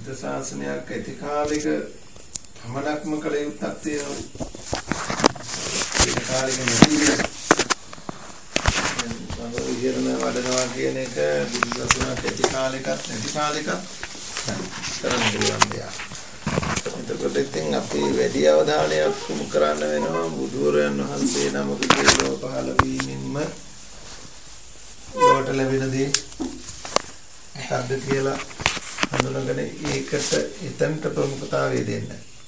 බුද්ධ ශාසනයක් ඇති කාලෙක පමණක්ම කළ යුත්තක් තියෙනවා. ඒ කාලෙක නෙමෙයි. විහරණ වඩනවා කියන එක බුද්ධ ශාසනයක් ඇති කාලෙකත් නැති කාලෙකත් කරන්න පුළුවන් දෙයක්. එතකොට ඉතින් අපි වැඩි අවධානයක් යොමු කරන්න වෙනවා බුදුරයන් වහන්සේ නමකගේ ලෝක පහළ වීමෙන්ම ලෝකට ලැබෙන දේ මොකක්ද කියලා හඳුනගෙන ඒකට එතනට ප්‍රමුඛතාවය දෙන්න.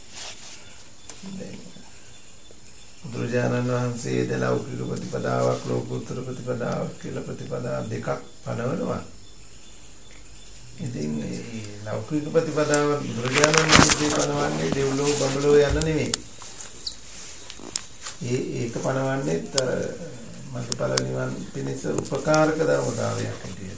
බුදුරජාණන් වහන්සේ දලෞකික ප්‍රතිපදාවක් ලෝකෝත්තර ප්‍රතිපදාවක් කියලා ප්‍රතිපදා දෙකක් පනවනවා. ඉතින් මේ ලෞකික ප්‍රතිපදාව බුදුරජාණන් වහන්සේ පනවන්නේ දෙව්ලොව බඹලොව යන නෙමෙයි. ඒක පනවන්නේ මඟඵල නිවන් පිණිස උපකාරක ධර්මතාවයක් හැටියට.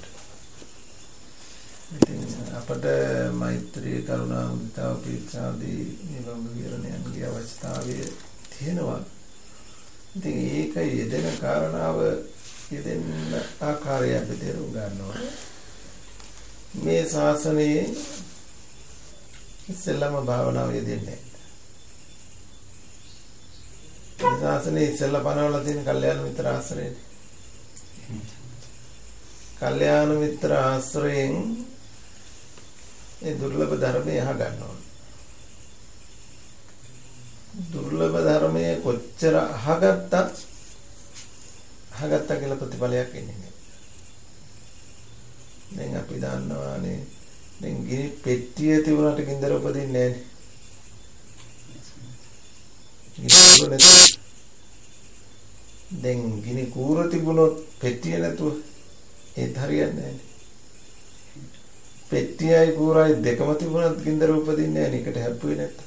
ඉතින් අපට මෛත්‍රී කරුණා මුදිතා උපේක්ෂාදී මේ බඹ විහරණයන්ගේ අවශ්‍යතාවය තියෙනවා. ඉතින් ඒක යෙදෙන කාරණාව යෙදෙන ආකාරය අපි තේරුම් ගන්නවා. මේ ශාසනයේ ඉස්සෙල්ලාම භාවනාව යෙදෙන්නේ. මේ ශාසනයේ ඉස්සෙල්ලා පනවලා තියෙන කල්යාණ මිත්‍ර ආශ්‍රයනේ. කල්යාණ මිත්‍ර ආශ්‍රයෙන් ඒ දුර්ලභ ධර්මය අහ ගන්න ඕන. දුර්ලභ ධර්මයේ කොච්චර අහගත්තා කියලා ප්‍රතිඵලයක් එන්නේ නැහැ. දැන් අපි දන්නවානේ දැන් ගිනි පෙට්ටිය තිබුණාට ගින්දර උපදින්නේ නැහැ. දැන් ගිනි කූර තිබුණොත් පෙට්ටිය නැතුව ඒත් හරියන්නේ නැහැ. පෙට්ටියයි කූරයි දෙකම තිබුණත් ගින්දර උපදින්නේ නැහැ. එකට හැප්පුවේ නැත්තම්.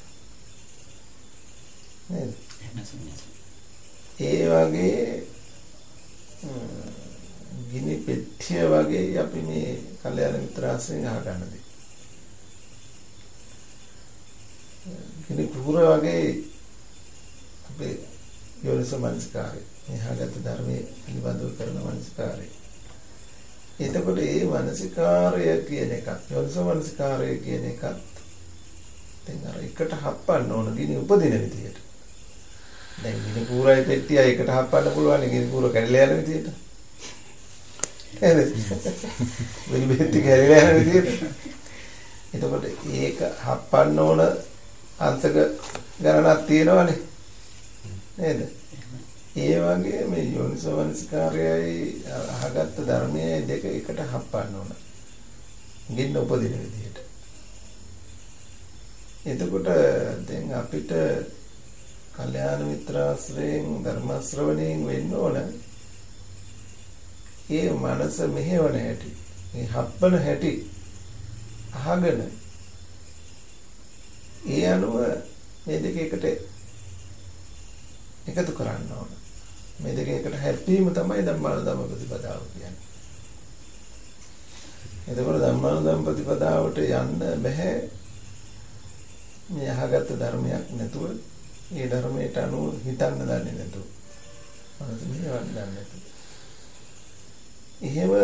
නේද? ඒ වගේ ගිනි පෙට්ටිය වගේ අපි මේ කල්යාණ මිත්‍ර ආශ්‍රයෙන් අහගන්න දෙයක්. ගිනි කූර වගේ අපේ යෝනිසෝ මනස්කාරය මේ අහගත් ධර්මයේ පිළිබඳව කරන මනස්කාරය. එතකොට මේ මනසිකාරය කියන එකත් යෝනිසෝ මනසිකාරය කියන එකත් දැන් අර එකට හප්පන්න ඕන ගිනි උපදින විදියට. දැන් ගිනි කූරයි පෙට්ටියයි එකට හප්පන්න පුළුවන් ගිනි කූර කැඩලා යන විදියට. එහෙනම් වෙන බෙහෙත් කැඩලා යන විදියට. එතකොට ඒක හප්පන්න ඕන අංශක ගණනක් තියෙනවනේ. නේද? ඒ වගේ මේ යෝනිසෝ මනසිකාරයයි අහගත්ත ධර්මයේ දෙක එකට හප්පන්න ඕන. ගින්න උපදින විදියට. එතකොට දැන් අපිට කල්යාණ මිත්‍රාශ්‍රයෙන් ධර්ම ශ්‍රවණයෙන් වෙන්න ඕන. ඒ මනස මෙහෙවන හැටි, මේ හප්පන හැටි අහගෙන ඒ අනුව මේ දෙක එකට එකතු කරන්න ඕන. මේ දෙක එකට හැප්පීම තමයි ධම්මානුධම්ම ප්‍රතිපදාව කියන්නේ. එතකොට ධම්මානුධම්ම ප්‍රතිපදාවට යන්න බෑ මේ අහගත්ත ධර්මයක් නැතුව, ඒ ධර්මයට අනුව හිතන්න දන්නේ නැතුව. මනස මෙහෙවන්න දන්නේ නැතුව. එහෙම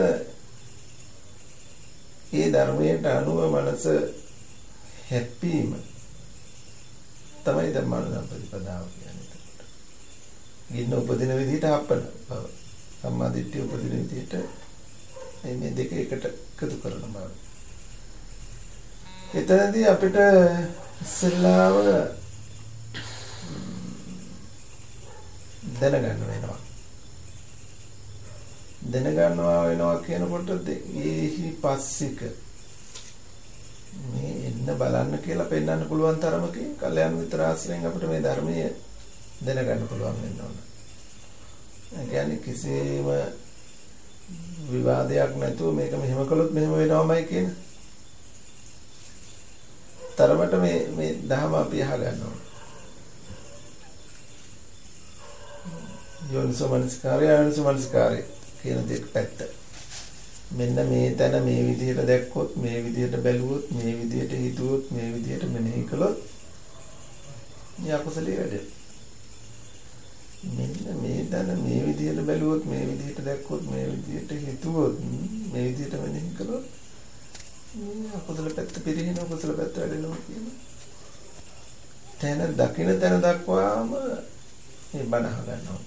ඒ ධර්මයට අනුව මනස හැප්පීම තමයි ධම්මානුධම්ම ප්‍රතිපදාව කියන්නේ. ගින්න උපදින විදිහට හප්පන බව. සම්මා දිට්ඨිය උපදින විදිහට මේ දෙක එකට එකතු කරන බව. එතනදී අපිට ඉස්සෙල්ලාම දැනගන්න වෙනවා. දැනගන්නවා වෙනවා කියනකොට ඒහි පස්සික මේ එන්න බලන්න කියලා පෙන්වන්න පුළුවන් තරමකින් කල්යාණ මිත්‍ර ආශ්‍රයෙන් අපිට මේ ධර්මයේ දැනගන්න පුළුවන් වෙන්න ඕන. ඒ කියන්නේ කිසිම විවාදයක් නැතුව මේක මෙහෙම කළොත් මෙහෙම වෙනවමයි කියන තරමට මේ ධර්ම අපි අහගන්න ඕන. යෝනිසෝ මනස්කාරය අයෝනිසෝ මනස්කාරය කියන දෙක පැත්ත. මෙන්න මේ තැන මේ විදිහට දැක්කොත්, මේ විදිහට බැලුවොත්, මේ විදිහට හිතුවොත්, මේ විදිහට මෙනෙහි කළොත් මේ අකුසලයේ වැඩේ. මෙන්න මේ තැන මේ විදිහට බැලුවොත්, මේ විදිහට දැක්කොත්, මේ විදිහට හිතුවොත්, මේ විදිහට මෙනෙහි කළොත් අකුසල පැත්ත පිරිනව කුසල පැත්ත වැඩෙනවා කියන තැන දකින තැන දක්වාම මේ බණ අහගන්නවා.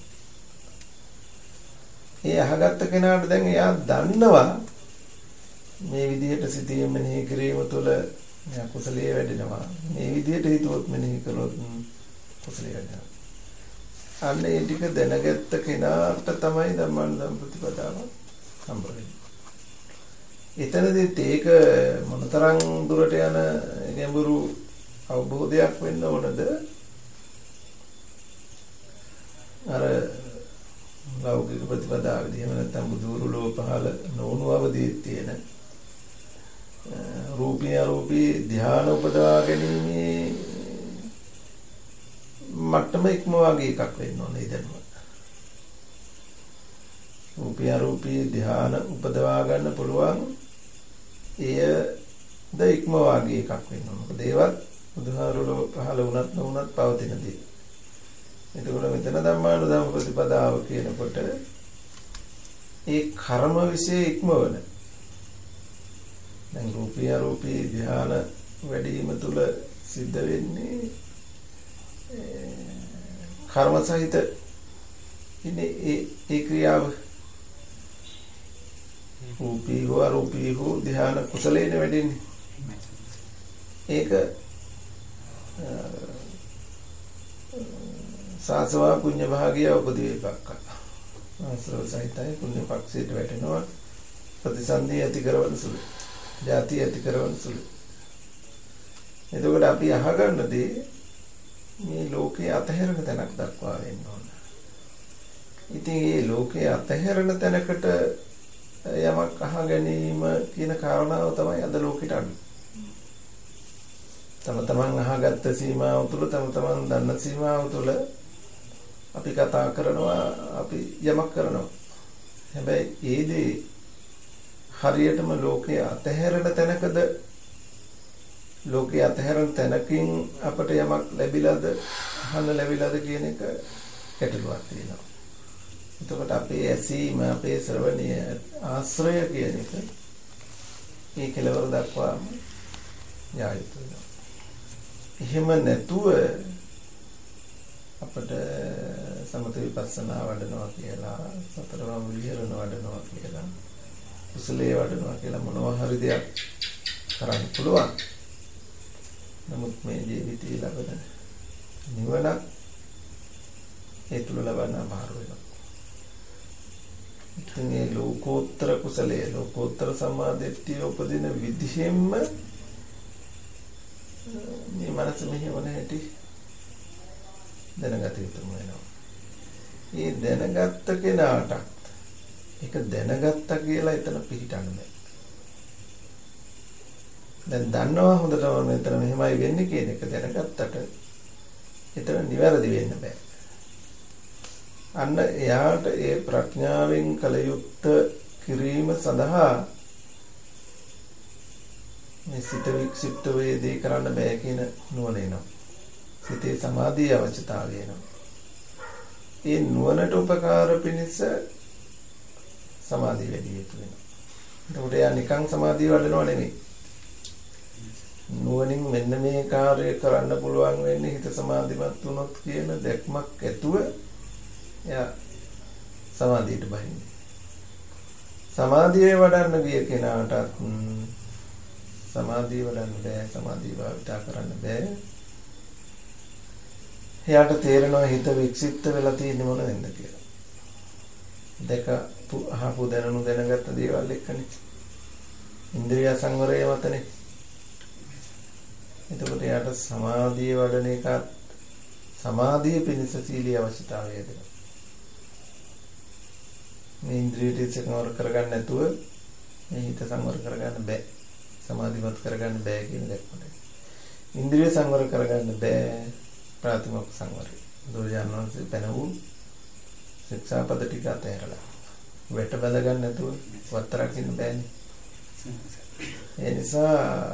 ඒ අහගත්ත කෙනාට දැන් එයා දන්නවා මේ විදිහට සිතීම මෙනෙහි කිරීම තුළ මේ අකුසලයේ වැඩෙනවා. මේ විදිහට හිතුවොත් මෙනෙහි කළොත් කුසලයේ වැඩෙනවා. අන්න ඒ ටික දැනගත්ත කෙනාට තමයි ධම්මානුධම්ම ප්‍රතිපදාව හම්බ වෙන්නේ. එතනදිත් ඒක මොනතරම් දුරට යන ගැඹුරු අවබෝධයක් වෙන්න ඕනද? අර ලෞකික ප්‍රතිපදාවේදී එහෙම නැත්නම් බුදුරු ලෝ පහළ නොවුණු අවදී තියෙන රූපී අරූපී ධ්‍යාන උපදවා ගැනීමේ මට්ටම ඉක්මවා ගිය එකක් වෙන්න ඕනේ දැනුම. රූපී අරූපී ධ්‍යාන උපදවා ගන්න පුළුවන් එයද ඉක්මවා ගිය එකක් වෙන්න ඕනේ. මොකද ඒවත් බුදුහාරුලෝ පහළ වුණත් නොවුණත් පවතින දේ. එතකොට මෙතන ධම්මානුධම්ම ප්‍රතිපදාව කියනකොට ඒ කර්ම વિશે ඉක්මවන දැන් රූපී අරූපී ධ්‍යාන වැඩිම තුල සිද්ධ වෙන්නේ කර්ම සහිත ඉන්නේ ඒ ක්‍රියාව රූපී හෝ අරූපී හෝ ධ්‍යාන කුසලේන වැඩින්නේ ඒක සාසවා පුඤ්ඤ භාගිය උපදී විපක්ක ආශ්‍රව සහිතයි පුණ්‍ය පක්ෂයට වැටෙනවා ප්‍රතිසන්දී ඇති කරවන සුළු ජාති ඇති කරවන සුළු. එතකොට අපි අහගන්න දේ මේ ලෝකයේ අතහැරෙන තැනක් දක්වා වෙන්න ඕන. ඉතින් මේ ලෝකයේ අතහැරෙන තැනකට යමක් අහ ගැනීම කියන කාරණාව තමයි අද ලෝකෙට අඩු. තම තමන් අහගත්ත සීමාව තුළ තම තමන් දන්න සීමාව තුළ අපි කතා කරනවා අපි යමක් කරනවා. හැබැයි ඒ දේ හරියටම ලෝකයේ අතහැරෙන තැනකද ලෝකයේ අතහැරෙන තැනකින් අපට යමක් ලැබිලාද අහන්න ලැබිලාද කියන එක ගැටලුවක් තියෙනවා. එතකොට අපේ ඇසීම අපේ ශ්‍රවණය ආශ්‍රය කියන එක මේ කෙලවර දක්වාම යා යුතුයි. එහෙම නැතුව අපට සමත විපස්සනා වඩනවා කියලා සතරවම් විහරණ වඩනවා කියලා කුසලයේ වඩනවා කියලා මොනවා හරි දෙයක් කරන්න පුළුවන්. නමුත් මේ ජීවිතය ලබන නිවනක් ඒ තුල ලබන්න අමාරු වෙනවා. ඉතින් මේ ලෝකෝත්තර කුසලයේ ලෝකෝත්තර සම්මාදිට්ඨිය උපදින විදිහෙන්ම මේ මනස මෙහෙවන හැටි දැනගත යුතුම වෙනවා. මේ දැනගත්ත කෙනාට ඒක දැනගත්තා කියලා එතන පිළිටන්න බෑ. දැන් දන්නවා හොඳටම මෙතන මෙහෙමයි වෙන්නේ කියන එක දැනගත්තට එතන නිවැරදි වෙන්න බෑ. අන්න එයාට ඒ ප්‍රඥාවෙන් කල යුත්ත කිරීම සඳහා මේ සිත වික්ෂිප්ත වේදී කරන්න බෑ කියන නුවණ එනවා. සිතේ සමාධිය අවශ්‍යතාවය එනවා. ඒ නුවණට උපකාර පිණිස සමාධිය වැඩි යුතු වෙනවා. එතකොට යා නිකන් සමාධිය වඩනව නෙමෙයි. නුවණින් මෙන්න මේ කාර්යය කරන්න පුළුවන් වෙන්නේ හිත සමාධිමත් වුණොත් කියන දැක්මක් ඇතුව යා සමාධියට බහින්නේ. සමාධිය වඩන්න ගිය කෙනාටත් සමාධිය වඩන්න බෑ, සමාධිය භාවිතා කරන්න බෑ. එයාට තේරෙනවා හිත වික්ෂිප්ත වෙලා තියෙන්නේ මොනවෙන්ද කියලා. දෙක අහපු දැනගත්ත දේවල් එක්කනේ. ඉන්ද්‍රිය සංවරය මතනේ. එතකොට එයාට සමාධිය වඩන එකත් සමාධිය පිණිස සීලී අවශ්‍යතාවය දෙනවා. මේ ඉන්ද්‍රිය ටික සංවර කරගන්න නැතුව මේ හිත සංවර කරගන්න බෑ. සමාධිමත් කරගන්න බෑ කියන දෙයක්. ඉන්ද්‍රිය සංවර කරගන්න බෑ ප්‍රාතිමොක්ඛ සංවරය. දුර්ජාන වහන්සේ පැනවූ ශික්ෂාපද ටික අතහැරලා වෙට බඳ ගන්න නැතුව වත්තරක් ඉන්න බෑනේ. ඒ නිසා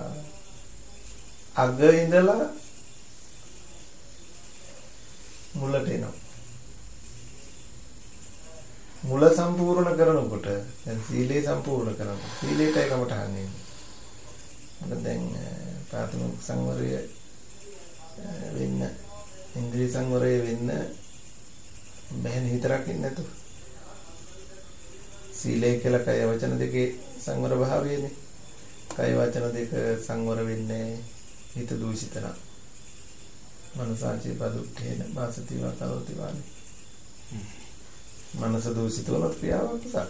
අග ඉඳලා මුලට එනවා. මුල සම්පූර්ණ කරනකොට දැන් සීලය සම්පූර්ණ කරනකොට සීලයටයි කමටහන් එන්නේ. දැන් ප්‍රාථමික සංවරය වෙන්න ඉන්ද්‍රිය සංවරය වෙන්න බැහැ හිතරක් ඉන්නේ නැතු. සීලය කියලා කය වචන දෙකේ සංවර භාවයනේ. කය වචන දෙක සංවර වෙන්නේ හිත දූෂිත නම්. මනසාචේ පදුත්තේන වාසති වාකරෝති වානි. මනස දූෂිත වුණොත් ක්‍රියාවක් කුසල.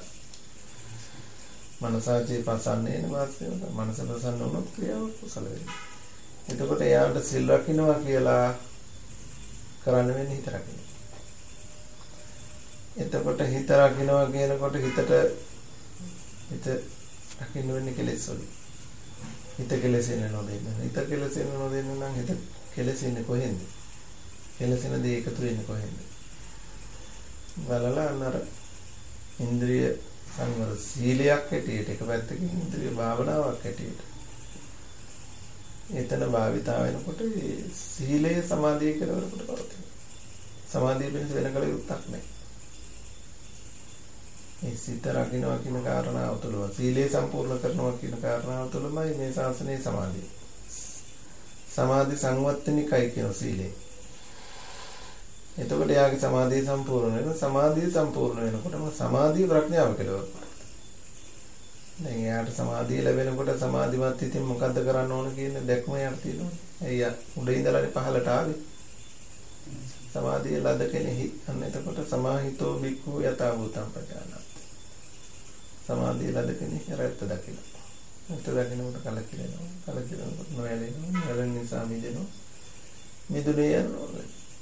මනසාචේ පසන්නේන වාසති මනස ප්‍රසන්න වුණොත් ක්‍රියාවක් කුසල වෙනවා. එතකොට එයාට සිල් රකින්නවා කියලා කරන්න වෙන්නේ හිත රකින්න. එතකොට හිත රකින්නවා කියනකොට හිත රකින්න වෙන්නේ කෙලෙස් වලින්. හිත කෙලෙසෙන්නේ නොදෙන්න. හිත කෙලෙසෙන්නේ නොදෙන්න නම් හිත කෙලෙසෙන්නේ කොහෙන්ද? කෙලෙසෙන දේ එකතු වෙන්නේ කොහෙන්ද? බලලා අන්නර ඉන්ද්‍රිය සංවර සීලයක් හැටියට එක පැත්තකින් ඉන්ද්‍රිය භාවනාවක් හැටියට එතන භාවිතා වෙනකොට සීලය සමාධිය කියලා වරකට පවතින. සමාධිය වෙනස වෙන කල යුක්තක් නැහැ. මේ සිත රකින්නවා කියන කාරණාව තුළ සීලය සම්පූර්ණ කරනවා කියන කාරණාව තුළමයි මේ ශාසනයේ සමාධිය. සමාධි සංවත්තනිකයි කියන සීලය. එතකොට යාගේ සමාධිය සම්පූර්ණ වෙනවා. සමාධිය සම්පූර්ණ වෙනකොටම සමාධිය ප්‍රඥාව කියලා වරකට. දැන් යාට සමාධිය ලැබෙනකොට සමාධිමත් හිතින් මොකද්ද කරන්න ඕන කියන දැක්ම යාට තියෙනවා. එයා උඩ ඉඳලානේ පහළට ආවේ. සමාධිය ලද කෙනෙහි අන්න එතකොට සමාහිතෝ බික්ඛු යතා භූතං පජානාති. සමාධිය ලද කෙනෙහි රැත්ත දකිනවා. රැත්ත දකිනකොට කලකිරෙනවා. කලකිරෙනකොට නොයැලෙනවා. නොයැලෙන නිසා මිදෙනවා. මිදුනේ යනවා.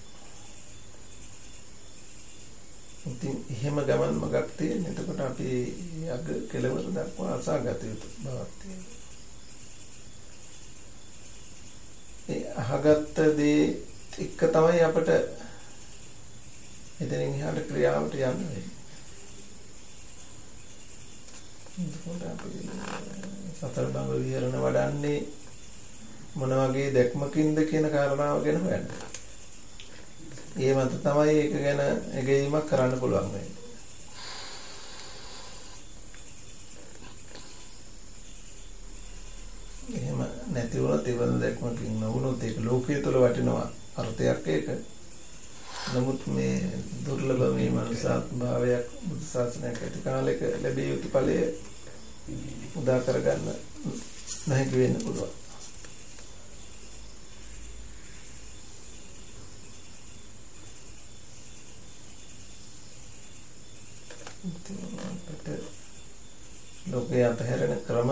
ඉතින් එහෙම ගමන් මගක් තියෙන. එතකොට අපි යග කෙලවර දක්වා අසාගත යුතු බවක් තියෙනවා. ඒ අහගත්ත දේ එක තමයි අපිට එතනින් එහාට ක්‍රියාවට යන්න වෙන්නේ. එතකොට අපි සතර බඹ විහරණ වඩන්නේ මොන වගේ දැක්මකින්ද කියන කාරණාව ගැන හොයන්න. ඒ මත තමයි ඒක ගැන එගීමක් කරන්න පුළුවන් වෙන්නේ. එහෙම නැති වුණත් ඒ වගේ දැක්මකින් නොවුනොත් ඒක ලෝකයේ තුල වටිනවා අර්ථයක් ඒක. නමුත් මේ දුර්ලභ මේ මනසාත් භාවයක් බුදු සාසනයක ඇති කාලයක ලැබිය යුතු ඵලය උදා කරගන්න නැහැ වෙන්න පුළුවන්. ලෝකයේ අතහැරෙන ක්‍රම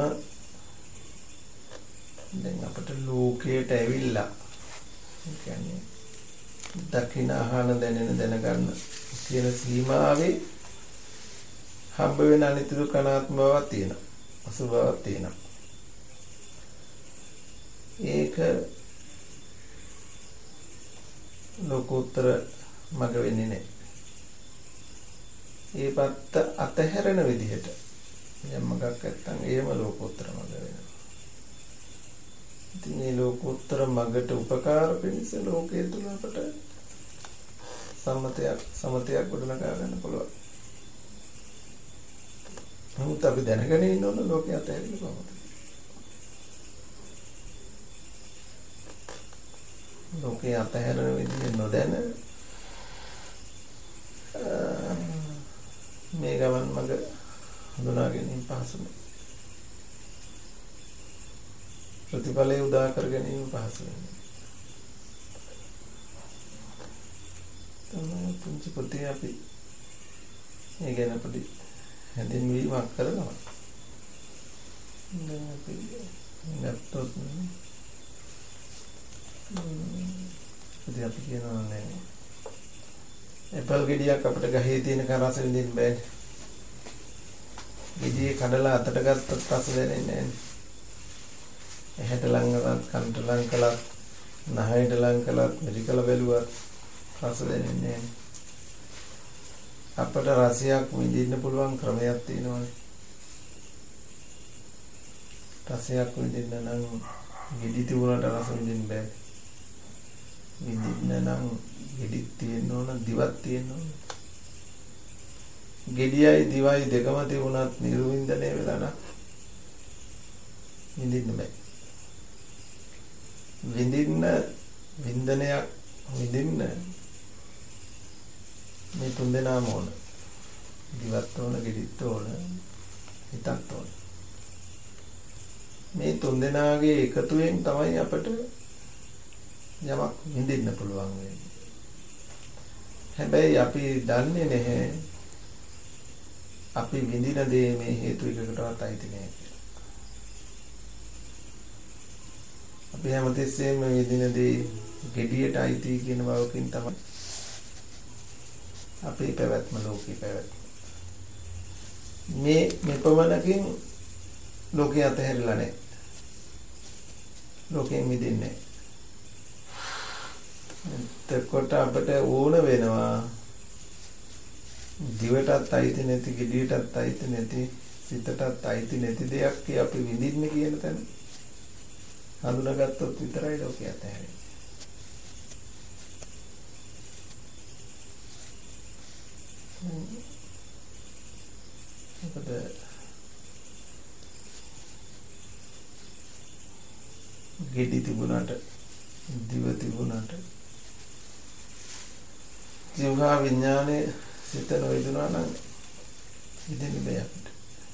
දැන් අපිට ලෝකයට ඇවිල්ලා කියන්නේ දකින අහන දැනෙන දැනගන්න කියන සීමාවේ හම්බ වෙන අනිත්‍ය දුක්ඛ අනාත්ම බවක් තියෙනවා. අසුභ බවක් තියෙනවා. ඒක ලෝකෝත්තර මඟ වෙන්නේ නැහැ. ඒ පැත්ත අතහැරෙන විදිහට යම් මඟක් නැත්තම් ඒම ලෝකෝත්තර මඟ වෙනවා. ඉතින් මේ ලෝකෝත්තර මඟට උපකාර පිණිස ලෝකයේ තුල අපට සමතයක් ගොඩනගා ගන්න පුළුවන්. නමුත් අපි දැනගෙන ඉන්න ඕන ලෝකයේ අතහැරෙන්න කොහොමද? ලෝකයේ අතහැරෙන විදිහ නොදැන මේ ගමන් මඟ හඳුනා ගැනීම පහසු නෑ. ප්‍රතිඵලය උදා කර ගැනීම පහසු නෑ. තමයි පුංචි පුතේ අපි මේ ගැන පොඩි හැඳින්වීමක් කරනවා. දැන් අපි නැත්තොත් ඉතින් අපි කියනවා නෑ ඇපල් ගෙඩියක් අපිට ගහේ තියෙන රස විඳින්න බෑනේ. ගෙඩියේ කඩලා අතට ගත්තත් රස දැනෙන්නේ නෑනේ. ඇහැට ලං කරත් කනට ලං කළත් නහයට ලං කළත් මෙලිකල බැලුවත් රස දැනෙන්නේ නෑනේ. අපට රසයක් විඳින්න පුළුවන් ක්‍රමයක් තියෙනවානේ. රසයක් විඳින්න නම් ගෙඩි තිබුණාට රස විඳින්න බෑ. විඳින්න නම් ගෙඩිත් තියෙන්න ඕන, දිවක් තියෙන්න ඕන. ගෙඩියයි දිවයි දෙකම තිබුණත් නිර්වින්දනය වෙලා නම් විඳින්න බෑ. විඳින්න වින්දනයක් විඳින්න මේ තුන් දෙනාම ඕන. දිවත් ඕන, ගෙඩිත් ඕන, හිතත් ඕන. මේ තුන් දෙනාගේ එකතුවෙන් තමයි අපට යමක් විඳින්න පුළුවන් වෙන්නේ. හැබැයි අපි දන්නේ නැහැ අපි විඳින දේ මේ හේතු එකකටවත් අයිති නෑ කියලා. අපි හැමතිස්සෙම විඳින දේ ගෙඩියට අයිති කියන බවකින් තමයි අපේ පැවැත්ම ලෝකේ පැවැත්ම. මේ මෙපමණකින් ලෝකේ අතහැරිලා නැහැ. ලෝකයෙන් මිදෙන්නේ නැහැ. එතකොට අපිට ඕන වෙනවා දිවටත් අයිති නැති, ගෙඩියටත් අයිති නැති, සිතටත් අයිති නැති දෙයක් අපි විඳින්න කියන තැන හඳුනාගත්තොත් විතරයි ලෝකේ අතහැරෙන්නේ. මොකද ගෙඩි තිබුණාට, දිව තිබුණාට, ජීවහා විඥානේ සිත නොයදුනා නම් ඉතින් බෑ අපිට.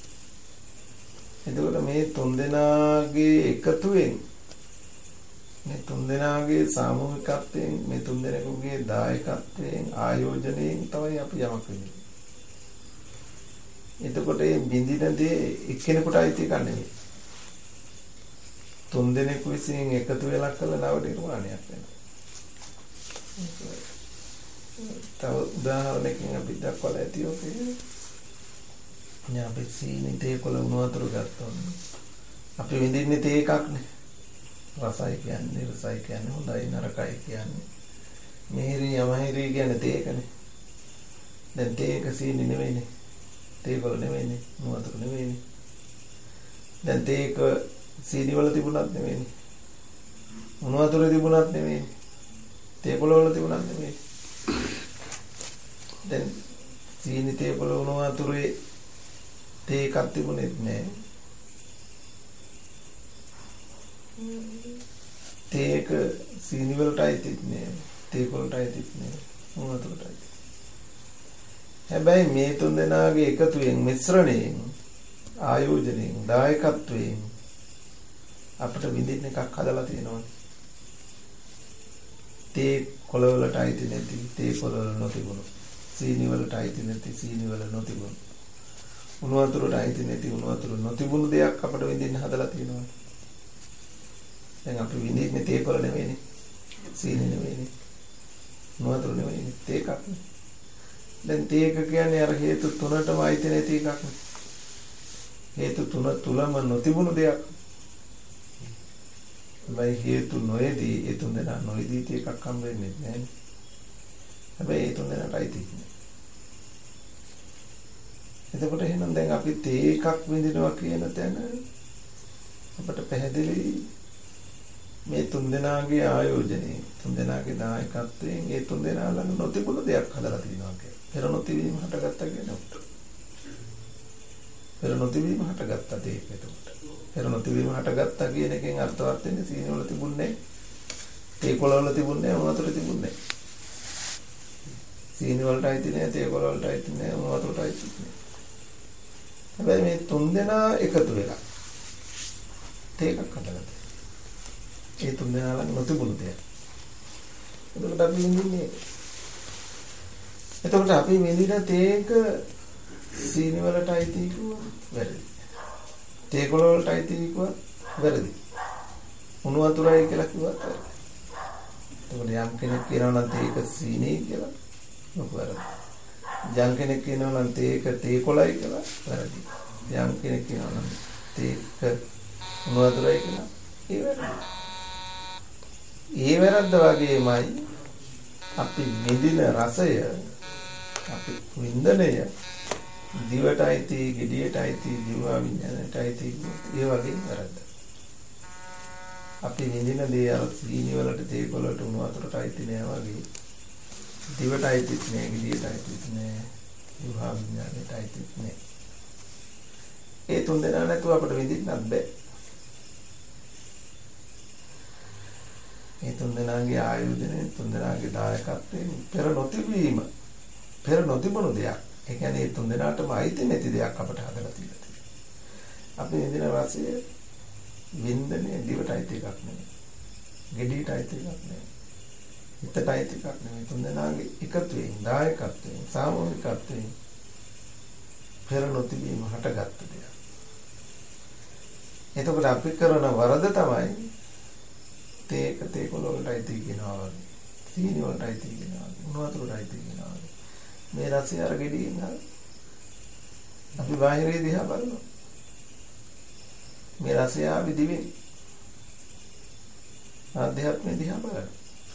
එතකොට මේ තුන් දෙනාගේ එකතුවෙන්, මේ තුන් දෙනාගේ සාමූහිකත්වයෙන්, මේ තුන් දෙනෙකුගේ දායකත්වයෙන්, ආයෝජනයෙන් තමයි අපි යමක් වෙන්නේ. එතකොට මේ බින්දින දේ එක්කෙනෙකුට අයිති එකක් නෙමෙයි. තුන් දෙනෙකු විසින් එකතු වෙලා කළ නව නිර්මාණයක් වෙනවා. තව උදාහරණයකින් අපි දක්වලා ඇති ඔකේ. අපි සීනි තේකොළ උණු වතුර ගත්තොත් අපි විඳින්නේ තේ එකක්නේ. රසයි කියන්නේ, රසයි කියන්නේ, හොඳයි නරකයි කියන්නේ. මිහිරි යමහිරි කියන්නේ තේකනේ. දැන් තේක සීනි නෙවෙයිනේ. තේකොළ නෙවෙයිනේ, උණු වතුර නෙවෙයිනේ. දැන් තේක සීනි වල තිබුණත් නෙවෙයිනේ. උණු වතුර තිබුණත් නෙවෙයිනේ. තේකොළ වල තිබුණත් නෙවෙයි. දැන් සීනි තේකොළ උණු වතුරේ තේ එකක් තිබුණෙත් නෑ. තේක සීනි වලට අයිතිත් නෑ. තේකොළට අයිතිත් නෑ. උණු වතුරට අයිති. හැබැයි මේ තුන් දෙනාගේ එකතුවෙන්, මිශ්‍රණයෙන්, ආයෝජනයෙන්, දායකත්වයෙන් අපිට විඳින්න එකක් හදලා තියෙනවා. තේ කොළ වලට අයිති නැති, තේ කොළ වල නොතිබුණු, සීනි වලට අයිති නැති, සීනි වල නොතිබුණු, උණු වතුරට අයිති නැති, උණු වතුර නොතිබුණු දෙයක් අපිට විඳින්න හදලා තියෙනවා. දැන් අපි විඳින්නේ තේ කොළ නෙවෙයිනේ, සීනි නෙවෙයිනේ, උණු වතුර නෙවෙයිනේ, තේ එකක් නේ. දැන් තේක කියන්නේ අර හේතු තුනටම අයිති නැති එකක් නේ. හේතු තුන තුලම නොතිබුණු දෙයක්. බයි හේතු නොයේදී ඒ තුන් දෙනා නොයේදී තේ එකක් හම්බ වෙන්නේ නැහැ. හැබැයි ඒ තුන් දෙනාට අයිති නෑ. එතකොට එහෙනම් දැන් අපි තේ එකක් විඳිනවා කියන තැන අපට පැහැදිලි මේ තුන් දෙනාගේ ආයෝජනයේ, තුන් දෙනාගේ දායකත්වයෙන් ඒ තුන් දෙනා ළඟ නොතිබුණු දෙයක් හදලා තියෙනවා කියන්නේ. පෙර නොතිබීම හටගත්තා කියන උට. පෙර නොතිබීම හටගත්තා තේ එතකොට. පෙර නොතිබීම හටගත්තා කියන එකෙන් අර්ථවත් වෙන්නේ සීනි වල තිබුණේ, තේ කොළ වල තිබුණේ, උණු වතුර තිබුණේ. සීනි වලට අයිති නෑ, තේ කොළ වලට අයිති නෑ, උණු වතුරට අයිති නෑ. හැබැයි මේ තුන් දෙනා එකතු වෙලා තේ එකක් හදලා ඒ තුන් දෙනා ළඟ නොතිබුණු දෙයක්. එතකොට අපි විඳින්නේ, එතකොට අපි විඳින තේක සීනි වලට අයිති කිව්වා වැරදි. තේ කොළ වලට අයිති කිව්වා වැරදි. උණු වතුරයි කියලා කිව්වත් වැරදි. එතකොට යම් කෙනෙක් කියනවා නම් තේක සීනි කියලා ඔක වැරදි. යම් කෙනෙක් කියනවා නම් තේක තේ කොළයි කියලා වැරදි. යම් කෙනෙක් කියනවා නම් තේක උණු වතුරයි කියලා ඒ වැරදි. ඒ වැරද්ද වගේමයි අපි විඳින රසය, අපි විඳිනය දිවට අයිති, ගෙඩියට අයිති, ජීවා විඥානයට අයිති, ඒ වගේ වැරද්ද. අපි විඳින දේ අර සීනි වලට, තේ කොළට, උණු වතුරට අයිති නෑ වගේ දිවට අයිතිත් නෑ, ගෙඩියට අයිතිත් නෑ, ජීවා විඥානයට අයිතිත් නෑ. ඒ තුන් දෙනා නැතුව අපිට විඳින්නත් බෑ. මේ තුන්දෙනාගේ ආයෝජනය තුන්දෙනාගේ දායකත්වයෙන් පෙර නොතිබීම පෙර නොතිබුණු දෙයක්. ඒ කියන්නේ මේ තුන්දෙනාටම අයිති නැති දෙයක් අපට හදලා තියෙනවා. අපි ඉදින රසය වින්දනයේ දිවට අයිති එකක් නෙමෙයි. ගෙඩියට අයිති එකක් නෙමෙයි. හිතට අයිති එකක් නෙමෙයි. තුන්දෙනාගේ එකතුවෙන් දායකත්වයෙන් සාමූහිකත්වයෙන් පෙර නොතිබීම හටගත්ත දෙයක්. එතකොට අපි කරන වරද තමයි තේ කොළ වලට අයිති කියනවා වගේ. සීනි වලට අයිති කියනවා වගේ. උණු වතුරට අයිති කියනවා වගේ. මේ රසය අර ගෙඩියෙන් අපි බාහිරේ දිහා බලනවා. මේ රසය ආවි දිවෙන්. ආධ්‍යාත්මය දිහා බලනවා.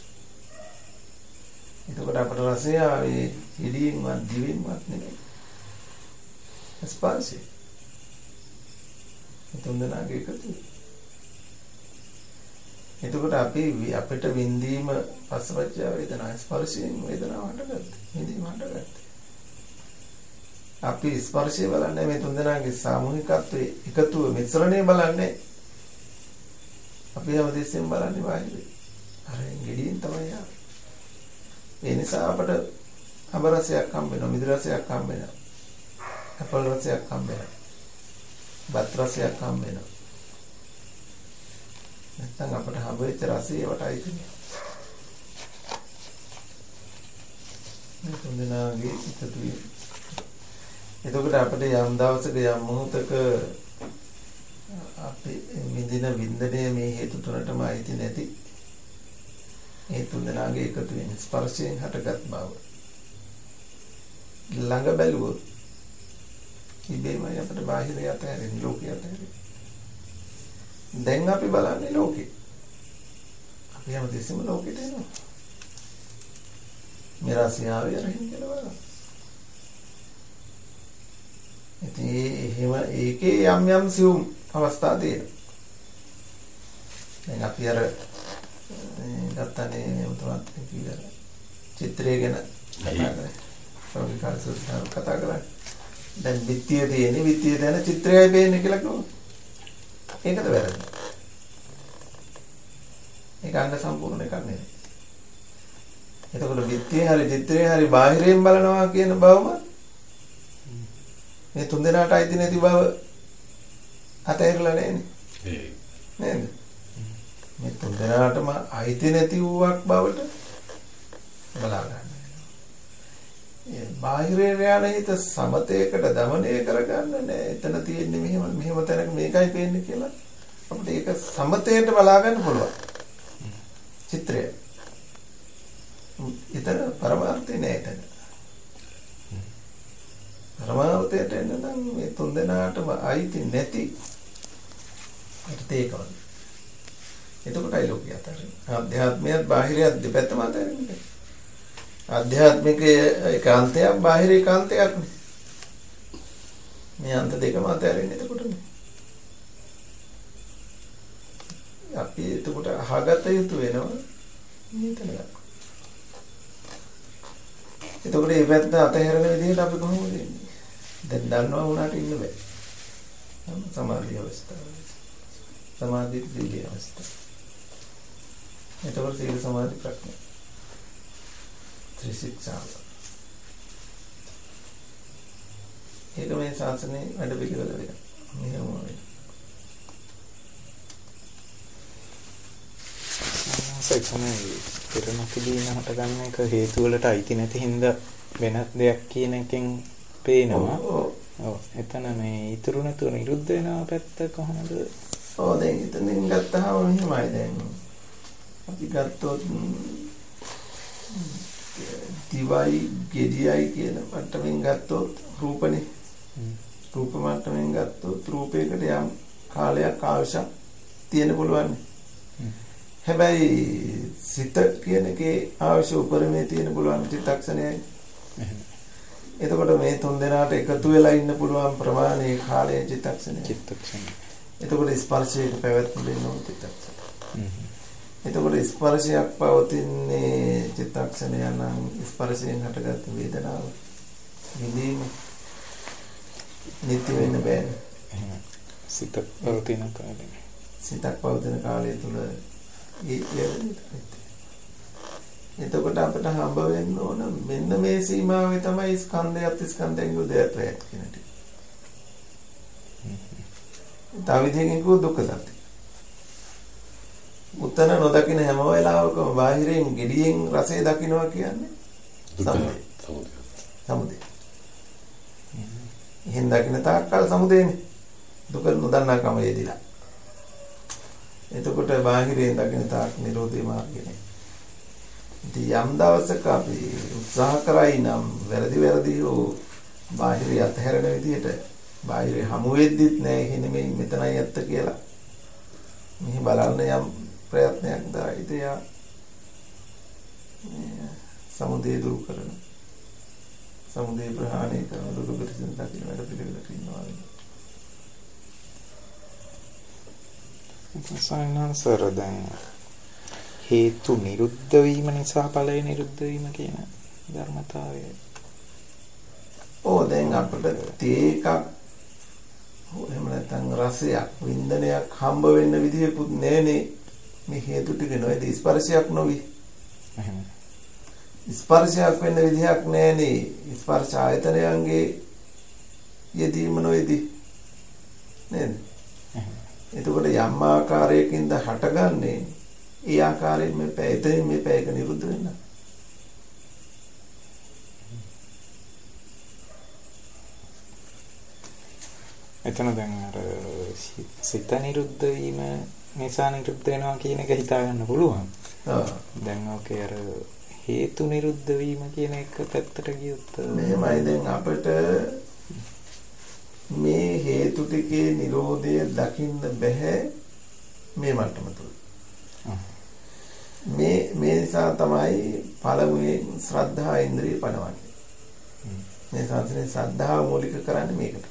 එතකොට අපට රසය ආවේ ගෙඩියෙන්වත් දිවෙන්වත් නෙමෙයි. ස්පර්ශය. තුන්දෙනාගේ එකතුව. එතකොට අපිට විඳීම පස්සපච්ච වේදනා ස්පර්ශයෙන් වේදනාව හටගත්තා. විඳීම හටගත්තා. අපි ස්පර්ශය බලන්නේ මේ තුන්දෙනාගේ සාමූහිකත්වයේ එකතුව මිශ්‍රණය බලන්නේ. අපි හැමදෙස්සෙන් බලන්නේ වාහිරේ. අර ගෙඩියෙන් තමයි ආවේ. ඒ නිසා අපට අබ රසයක් හම්බ වෙනවා, මිදි රසයක් හම්බ වෙනවා. අපල් රසයක් හම්බ වෙනවා. බත් රසයක් හම්බ වෙනවා. නැත්නම් අපට හම්බ වෙච්ච රසය වටයි තියෙනවා. මේ තුන්දෙනාගේ එකතුවීම. එතකොට අපිට යම් දවසක යම් මොහොතක අපි විඳින වින්දනය මේ හේතු තුනටම අයිති නැති මේ තුන්දෙනාගේ එකතුවෙන් ස්පර්ශයෙන් හටගත් බව ළඟ බැලුවොත් ඉබේමයි අපිට බාහිරය අතහැරෙන ලෝකය අතහැරෙන. දැන් අපි බලන්නේ ලෝකේ. අපි හැමතිස්සෙම ලෝකෙට එනවා. මේ රසියාවේ රහින් කියලා බලන්න. ඉතින් එහෙම ඒකේ යම් සියුම් අවස්ථා තියෙනවා. දැන් අපි අර ගත්තනේ උතුමත් කියලා චිත්‍රය ගැන කතා කරා. දැන් විත්තිය තියෙන්නේ විත්තිය දැන චිත්‍රයයි පේන්නේ කියලා කිව්වොත් ඒකද වැරදි. ඒක අංග සම්පූර්ණ එකක් නෙවෙයි. එතකොට විත්තිය හරි චිත්‍රය හරි බාහිරයෙන් බලනවා කියන බවම මේ තුන්දෙනාට අයිති නැති බව අතහැරලා නෑනේ. නේද? මේ තුන්දෙනාටම අයිති නැති වූවක් බවට බලා ගන්න. බාහිරේ යන හිත සමතේකට দমনය කරගන්න නෑ. එතන තියෙන්නේ මෙහෙම තැනක මේකයි පේන්නේ කියලා අපිට ඒක සමතේට බලා ගන්න පුළුවන්. චිත්‍රය. එතන පරමාර්ථය නෑ එතන. පරමාර්ථයට එන්න නම් මේ තුන්දෙනාටම අයිති නැති ඒකවල. එතකොටයි ලෝකය අතරින්. ආධ්‍යාත්මයත් බාහිරයත් දෙපැත්තම අතරින්. ආධ්‍යාත්මික ඒකාන්තයක් බාහිර ඒකාන්තයක් නේ. මේ අන්ත දෙකම අතරින් එතකොටනේ. අපි එතකොට අහගත යුතු වෙනවා මෙතන. එතකොට මේ පැත්ත අතහැරන විදිහට අපි කොහොමද ඉන්නේ? දැන් දන්නවා වුණාට ඉන්න බෑ. සමාධි අවස්ථාව. සමාධි දිව්‍ය අවස්ථාව. එතකොට සීල සමාධි ප්‍රඥා ත්‍රිශික්ෂාව. ඒක මේ ශාසනයේ වැඩ පිළිවෙල වෙනවා. මෙහෙම වෙනවා. සෙක්ෂනේ පෙරණතිදීන හට ගන්න එක හේතු වලට අයිති නැති හින්දා වෙන දෙයක් කියන එකෙන් පේනවා. ඔව්. එතන මේ ඉතුරු නැතුව නිරුද්ධ වෙනවා පැත්ත කොහොමද? ඔව් දැන් ඉතින් ගත්තාම මෙහෙමයි දැන්. අපි ගත්තොත් දිවයි ගෙඩියයි කියන මට්ටමින් ගත්තොත් රූපනේ. රූප මට්ටමින් ගත්තොත් රූපයකට යම් කාලයක් අවශ්‍ය තියෙන පුළුවන්. හැබැයි සිත කියන එකේ අවශ්‍ය උපරිමයේ තියෙන පුළුවන් චිත්තක්ෂණයයි. එතකොට මේ තුන් දෙනාට එකතු වෙලා ඉන්න පුළුවන් ප්‍රමාණයේ කාලයේ චිත්තක්ෂණය. එතකොට ස්පර්ශයක පැවැත්ම දෙන්න ඕන චිත්තක්ෂණය. එතකොට ස්පර්ශයක් පවතින්නේ චිත්තක්ෂණය නම් ස්පර්ශයෙන් හටගත් වේදනාව විඳීම නිත්‍ය වෙන්න බෑනේ. සිත පවතින කාලේ. සිතක් පවතින කාලය තුල එතකොට අපිට හම්බ වෙන්න ඕන මෙන්න මේ සීමාවේ තමයි ස්කන්ධයත් ස්කන්ධයෙන් උදේට කියන ටික. තව විදිහකින් කිව්ව දුක්ඛ සත්‍ය. උතන නොදකින හැම වෙලාවකම බාහිරින් gediyen රසය දකින්නවා කියන්නේ සමුදය. එහෙන් දකින්න තාක්කල් සමුදයනේ. දුක නොදන්නාකම යෙදිලා. එතකොට බාහිරින් දකින්න තාක් නිරෝධේ මාර්ගයනේ. ඉතින් යම් දවසක අපි උත්සාහ කරයි නම් වැරදි හෝ බාහිරිය අතහැරෙන විදිහට බාහිරිය හමු වෙද්දිත් නෑ එහෙනම් මෙතනයි ඇත්ත කියලා. මෙහි බලන්න යම් ප්‍රයත්නයක් දායිද යා සමුදය දුරු කරන සමුදය ප්‍රහාණය කරන දුක පිළිසින් දකින්න වැඩ පිළිවෙලක් ඉන්නවා. සයන්සර් දැන් හේතු නිරුද්ධ වීම නිසා ඵලය නිරුද්ධ වීම කියන ධර්මතාවය. දැන් අපිට තේකක් එහෙම නැත්නම් රසයක් වින්දනයක් හම්බ වෙන්න විදියකුත් නෑනේ. මේ හේතු ටික නොවේද ස්පර්ශයක් නොවි. ස්පර්ශයක් වෙන්න විදියක් නෑනේ. ස්පර්ශ ආයතනයන්ගේ යෙදීම නොවේදී නේද? එතකොට යම් ආකාරයකින්ද හටගන්නේ ඒ ආකාරයෙන් මේ පැයතෙන් මේ පැයක නිරුද්ධ වෙන්න. එතන දැන් අර සිත නිරුද්ධ වීම නිසා නිරුද්ධ වෙනවා කියන එක හිතා ගන්න පුළුවන්. දැන් ඔකේ අර හේතු නිරුද්ධ වීම කියන එක පැත්තට ගියොත් මෙහෙමයි. දැන් අපිට මේ හේතු ටිකේ නිරෝධය දකින්න බෑ මේ මට්ටම තුල. මේ නිසා තමයි පළමුවෙන් ශ්‍රද්ධා ඉන්ද්‍රිය පනවන්නේ. මේ සාසනේ ශ්‍රද්ධාව මූලික කරන්නේ මේකට.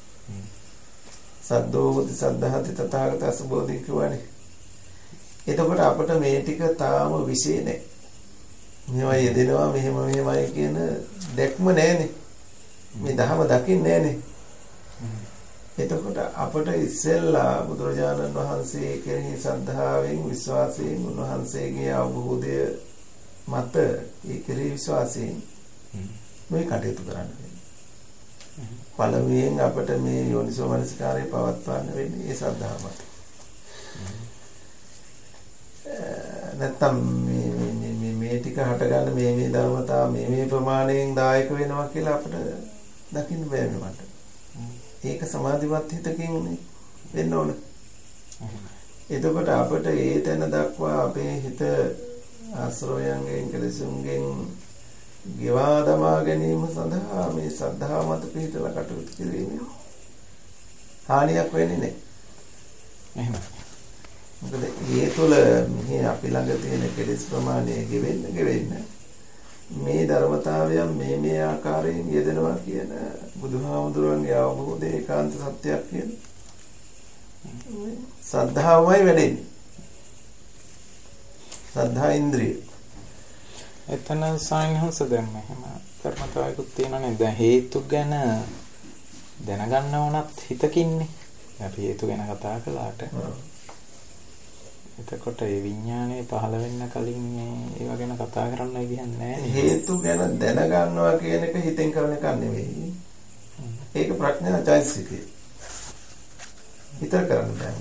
සද්දෝවති සද්ධාති තථාගතස්ස බෝධි කියවනේ. එතකොට අපිට මේ ටික තාම විශේෂ නැහැ. මේවා යෙදෙනවා මෙහෙමයි කියන දැක්ම නැහැනේ. මේ ධහම දකින්නේ නැහැනේ. එතකොට අපට ඉස්සෙල්ලා බුදුරජාණන් වහන්සේ කෙරෙහි ශ්‍රද්ධාවෙන් විශ්වාසයෙන් උන්වහන්සේගේ අවබෝධය මත ඒ කෙරෙහි විශ්වාසයෙන් මේ කටයුතු කරන්න වෙනවා. පළමුවෙන් අපට මේ යෝනිසෝ මනසිකාරය පවත්වන්න වෙන්නේ ඒ ශ්‍රද්ධාව මත. නැත්තම් මේ ටික හටගන්න මේ ධර්මතා මේ ප්‍රමාණයෙන් දායක වෙනවා කියලා අපිට දකින්න බෑ මට. ඒක සමාධිමත් හිතකින් වෙන්න ඕන. එතකොට අපිට ඒ තැන දක්වා අපේ හිත ආශ්‍රවයන්ගෙන් කෙලෙසුන්ගෙන් ගෙවා දමා ගැනීම සඳහා මේ ශ්‍රද්ධාව මත පිහිටලා කටයුතු කිරීමෙන් හානියක් වෙන්නේ නැහැ. එහෙම. මොකද ඒ තුළ මේ අපි ළඟ තියෙන කෙලෙස් ප්‍රමාණය ගෙවෙන්න මේ ධර්මතාවයන් මේ ආකාරයෙන් යෙදෙනවා කියන බුදුහාමුදුරන්ගේ අවබෝධය ඒකාන්ත සත්‍යයක් කියන සද්ධාවමයි වැඩෙන්නේ. සද්ධා ඉන්ද්‍රිය. එතන සයන්හස දැන් එහෙම ධර්මතාවයකුත් තියෙනනේ. දැන් හේතු ගැන දැනගන්න ඕනත් හිතකින්නේ. අපි හේතු ගැන කතා කළාට. එතකොට ඒ විඥානය පහළ වෙන්න කලින් ඒව ගැන කතා කරන්න කියන්නේ නැහැ. හේතු ගැන දැනගන්නවා කියන එක හිතෙන් කරන එකක් නෙවෙයි. ඒක ප්‍රඥා චෛතසිකය. හිතර කරන්න බෑ.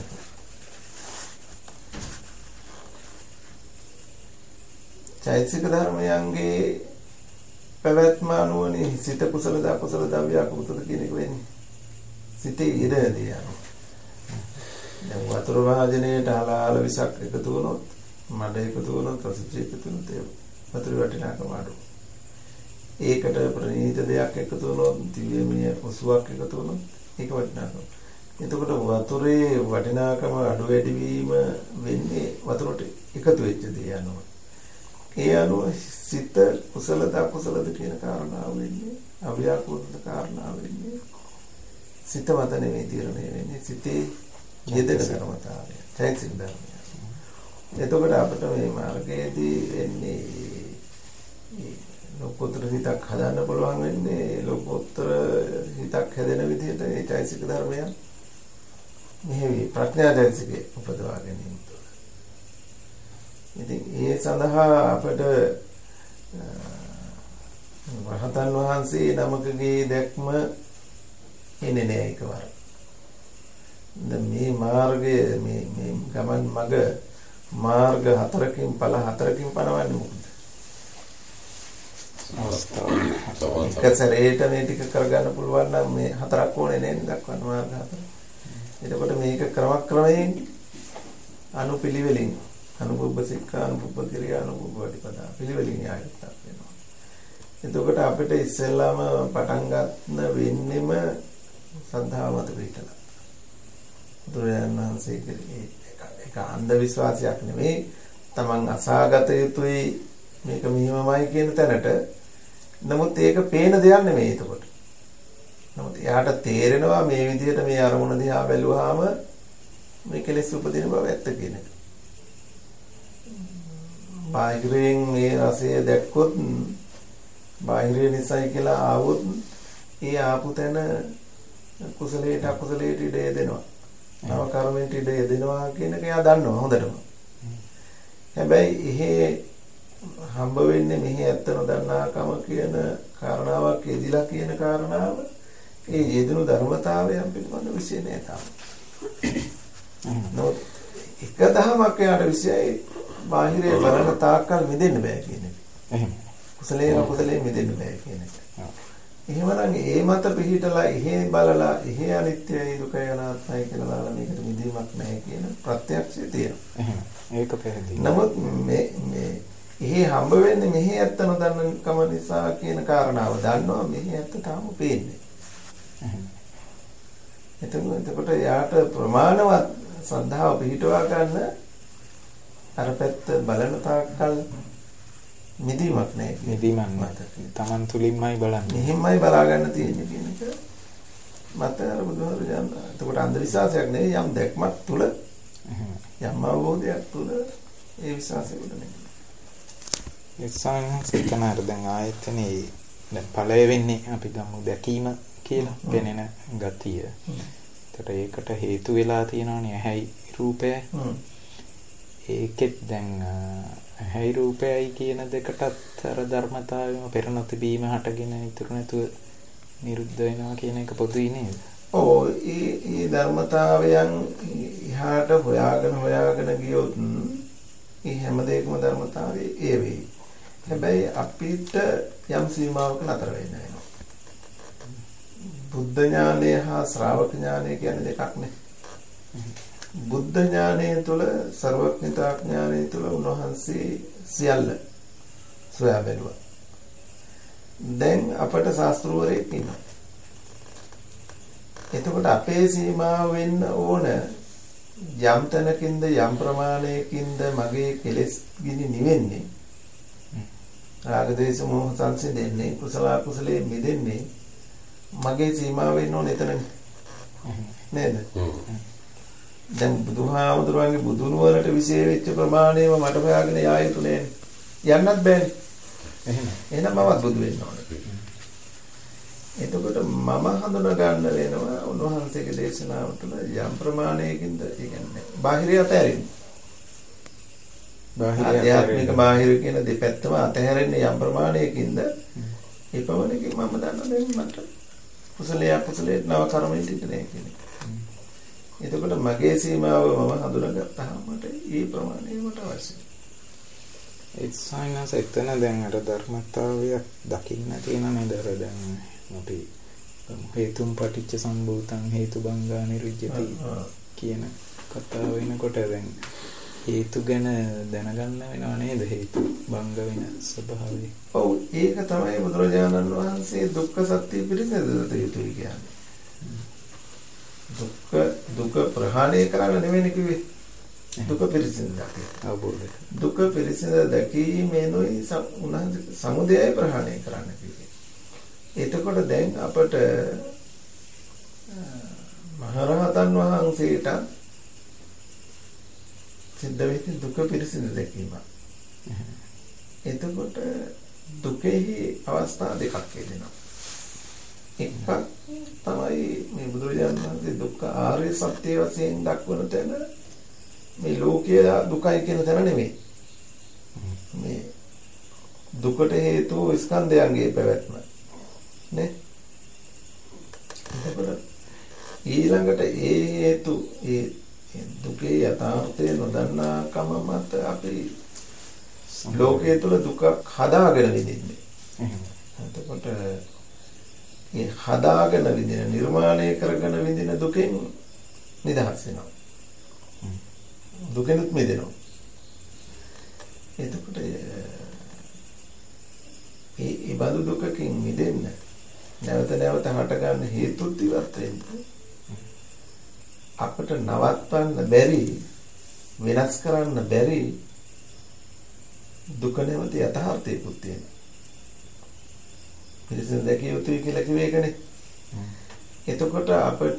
චෛතසික ධර්මයන්ගේ පැවැත්ම අනුවනේ සිත කුසලද අකුසලද අව්‍යාකෘතද කියන එක වෙන්නේ. සිතේ ඉරදී යනවා. දැන් වතුර වාදනයේට හලාල විසක් එකතු වුණොත් මඩ එකතු වුණොත් රසජ එකතු වුණොත් වතුර වටිනාකම අඩු. ඒකට ප්‍රණීත දෙයක් එකතු වුණොත් දිව්‍යමය ඔසුවක් එකතු වුණොත් ඒක වටිනාකම. එතකොට වතුරේ වටිනාකම අඩු වැඩි වීම වෙන්නේ වතුරට එකතු වෙච්ච දේ අනුව. ඒ අනුව සිත කුසලද අකුසලද කියන කාරණාව වෙන්නේ අව්‍යාකෘත කාරණාව වෙන්නේ සිත මත නෙවෙයි තීරණය වෙන්නේ සිතේ යෙදෙන ධර්මතාවය චෛතසික ධර්මය. එතකොට අපිට මේ මාර්ගයේදී එන්නේ ලෝකෝත්තර හිතක් හදන්න පුළුවන් වෙන්නේ ලෝකෝත්තර හිතක් හැදෙන විදිහට ඒ චෛතසික ධර්මයන් මෙහි ප්‍රඥා චෛතසිකේ උපදවා ගැනීම තුළ. ඉතින් ඒ සඳහා අපිට රහතන් වහන්සේ නමකගේ දැක්ම එන්නේ නෑ එකවර. දැන් මේ මාර්ගය මේ ගමන් මඟ මාර්ග 4කින් ඵල 4කින් පනවන්නේ මොකද? එක සැරේට මේ ටික කරගන්න පුළුවන් නම් මේ 4ක් ඕනේ නේද දක්වන්න මාර්ග 4. එතකොට මේක ක්‍රමයෙන් අනුපිළිවෙලින් අනුපුබ්බ සික්ඛා අනුපුබ්බ ක්‍රියා අනුපුබ්බ වටිපදා පිළිවෙලින් යායුක්තක් වෙනවා. එතකොට අපිට ඉස්සෙල්ලාම පටන් ගන්න වෙන්නෙම සද්ධාව මත පිටලා. බුදුරජාණන් වහන්සේගේ ඒක අන්ධ විශ්වාසයක් නෙමෙයි. Taman අසාගත යුතුයි මේක මෙහිමමයි කියන තැනට. නමුත් ඒක පේන දෙයක් නෙමෙයි එතකොට. නමුත් එයාට තේරෙනවා මේ විදිහට මේ අරමුණ දිහා බැලුවාම මේ කෙලෙස් උපදින බව ඇත්ත කියන එක. බාහිරයෙන් මේ රසය දැක්කොත් බාහිර නිසයි කියලා ආවොත් ඒ ආපු තැන කුසලයට අකුසලයට ඉඩ දෙනවා. නව කර්මයට ඉඩ දෙනවා කියන එක එයා දන්නවා හොඳටම. හැබැයි එහෙ හම්බ වෙන්නේ මෙහි ඇත්ත නොදන්නාකම කියන කාරණාවක් එදිලා කියන කාරණාව ඒ යෙදුණු ධර්මතාවයන් පිළිබඳ විශ්ේ නෑ තාම. නමුත් එක දහමක් යාට විශ්යයි බාහිරේ බලන තාක්කල් මිදෙන්න බෑ කියන එක. එහෙම. කුසලයෙන් අකුසලයෙන් මිදෙන්න බෑ කියන එක. එහෙමනම් ඒ මත පිළිහිටලා එහෙ බලලා එහෙ අනිත්‍යයි දුකයි අනාත්මයි කියලා බලලා මේකට මිදීමක් නැහැ කියන ප්‍රත්‍යක්ෂය තියෙනවා. එහෙම. ඒක පැහැදිලි. නමුත් මේ එහෙ හම්බ වෙන්නේ මෙහි ඇත්ත නොදන්නකම නිසා කියන කාරණාව දන්නවා මෙහි ඇත්ත තාම පේන්නේ. එතකොට යාට ප්‍රමාණවත් ශ්‍රද්ධාව පිහිටවා ගන්න අර පැත්ත බලන තාක්කල් මිදීමක් නැහැ. මිදීමක් මත තමන් තුලින්මයි බලන්නේ. මෙහෙමයි බලා ගන්න තියෙන්නේ කියන එක මත අර බුදුහාමුදුරුවෝ යන. එතකොට අන්ධ විශ්වාසයක් නෙවෙයි යම් දැක්මක් තුල යම් අවබෝධයක් තුල ඒ විශ්වාසය උඩ නෙවෙයි. ඒ සංසිතනාර දැන් ආයතනේ දැන් ඵලය වෙන්නේ අපි ගමු දැකීම කියලා පෙනෙන ගතිය. ඒකට හේතු වෙලා තියෙනවනේ ඇහැයි රූපයයි. ඒකෙත් දැන් ඇහැයි රූපයයි කියන දෙකටත් අර ධර්මතාවයම පෙර නොතිබීම හටගෙන ඉතුරු නැතුව නිරුද්ධ වෙනවා කියන එක පොදුයි නේද? ඔව් ඒ ධර්මතාවයන් ඉහාට හොයාගෙන ගියොත් මේ හැම දෙයකම ධර්මතාවය ඒ වෙයි. හැබැයි අපිට යම් සීමාවක නතර වෙන්න වෙනවා. බුද්ධ ඥානය හා ශ්‍රාවක ඥානය කියන්නේ දෙකක් නේ. බුද්ධ ඥානය තුළ සර්වඥතා ඥානය තුළ උන්වහන්සේ සියල්ල සොයා බැලුවා. දැන් අපට ශාස්ත්‍රවරයෙක් ඉන්නවා. එතකොට අපේ සීමාව වෙන්න ඕන යම් තැනකින්ද යම් ප්‍රමාණයකින්ද මගේ කෙලෙස් ගිනි නිවෙන්නේ. රාග දේශ මොහ සංසිඳෙන්නේ කුසල අකුසලයේ මිදෙන්නේ මගේ සීමාව වෙන්න ඕන එතනනේ. නේද? දැන් බුදුහාමුදුරුවන්ගේ බුදුන් වලට විශේෂ වෙච්ච ප්‍රමාණයම මට හොයාගෙන යා යුතු නෑනේ. යන්නත් බෑනේ. එහෙනම් මමත් බුදු වෙන්න ඕනේ. එතකොට මම හඳුනා ගන්න වෙනවා උන්වහන්සේගේ දේශනාව තුළ යම් ප්‍රමාණයකින්ද ඒ කියන්නේ බාහිරය අතහැරින්න. ආධ්‍යාත්මික බාහිර කියන දෙපැත්තම අතහැරෙන්නේ යම් ප්‍රමාණයකින්ද ඒ පමණකින් මම දන්නවා දැන් මට කුසලයේ අකුසලයේ නව කර්මෙට ඉන්නේ කියන්නේ. එතකොට මගේ සීමාව මම හඳුනාගත්තාම මට ඒ ප්‍රමාණය මට අවශ්‍යයි. ඒ සයින්ස් එතන දැන් අර ධර්මතාවයක් දකින්න තියෙන නේද? දැන් අපි හේතුම් පටිච්ච සම්භූතං හේතුබංගා නිරුද්ධති කියන කතාව වෙනකොට දැන් හේතු ගැන දැනගන්න වෙනව නේද? හේතු බංග වෙන ස්වභාවය. ඔව් ඒක තමයි බුදුරජාණන් වහන්සේ දුක්ඛ සත්‍ය පිළිසඳ යුතුයි කියන්නේ. දුක ප්‍රහාණය කරන්න නෙවෙයි කිව්වේ. දුක පිළිසිඳ දකින්න. අවබෝධය. දුක පිළිසිඳ දැකීමෙනුයි උන්වහන්සේ සමුදයයි ප්‍රහාණය කරන්න කිව්වේ. එතකොට දැන් අපට මහරහතන් වහන්සේට සිද්ධ වෙච්ච දුක පිළිසිඳ දැකීම. එතකොට දුකෙහි අවස්ථා දෙකක් එනවා. එකක් තමයි මේ බුදුරජාණන් වහන්සේ දුක්ඛ ආර්ය සත්‍ය වශයෙන් දක්වන තැන මේ ලෝකයේ දුකයි කියන තැන නෙමෙයි. දුකට හේතුව ස්කන්ධයන්ගේ පැවැත්ම නේ. එතකොට ඊළඟට ඒ හේතු ඒ දුකේ යථාර්ථය නොදන්නාකම මත අපි ලෝකයේ තුල දුකක් හදාගෙන විඳින්නේ. එතකොට මේ හදාගෙන විඳින නිර්මාණය කරගෙන විඳින දුකෙන් නිදහස් වෙනවා. දුකෙනුත් මිදෙනවා. එතකොට ඒ බඳු දුකකින් මිදෙන්න නැවත නැවත හටගන්න හේතුත් ඉවත් වෙන්න අපිට නවත්වන්න බැරි වෙනස් කරන්න බැරි දුක නැවත යථාර්ථයකුත් තියෙනවා. පිළිසෙන් දැකිය යුතුයි කියලා කිව්වේ ඒකනේ. එතකොට අපිට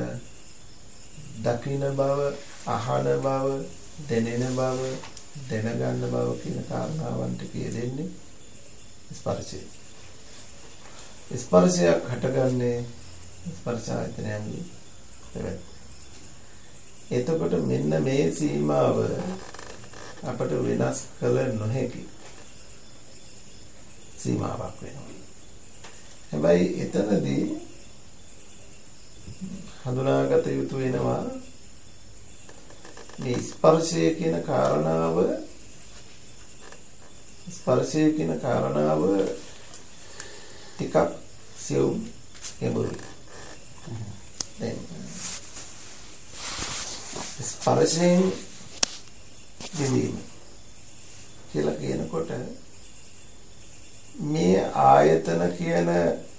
දකින්න බව, අහන බව, දැනෙන බව, දැනගන්න බව කියන කාරණාවන් ටික දෙන්නේ ස්පර්ශය. ස්පර්ශයක් හටගන්නේ ස්පර්ශ ආයතනයන්ගේ පැවැත්ම. එතකොට මෙන්න මේ සීමාව අපට වෙනස් කළ නොහැකි සීමාවක් වෙනවා. හැබැයි එතනදී හඳුනාගත යුතු වෙනවා මේ ස්පර්ශය කියන කාරණාව ටිකක් සියුම් ගැඹුරුයි. දැන් ස්පර්ශයෙන් විඳීම කියලා කියනකොට මේ ආයතන කියන